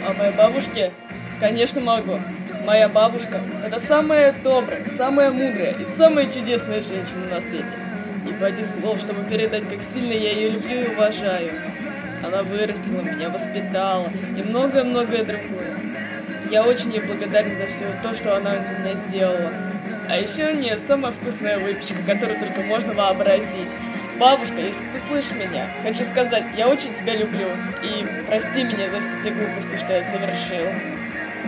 о моей бабушке? Конечно, могу. Моя бабушка – это самая добрая, самая мудрая и самая чудесная женщина на свете. Не хватит слов, чтобы передать, как сильно я ее люблю и уважаю. Она вырастила меня, воспитала и многое-многое другое. Я очень ей благодарен за все то, что она для меня сделала. А еще у нее самая вкусная выпечка, которую только можно вообразить. Бабушка, если ты слышишь меня, хочу сказать, я очень тебя люблю. И прости меня за все те глупости, что я совершила.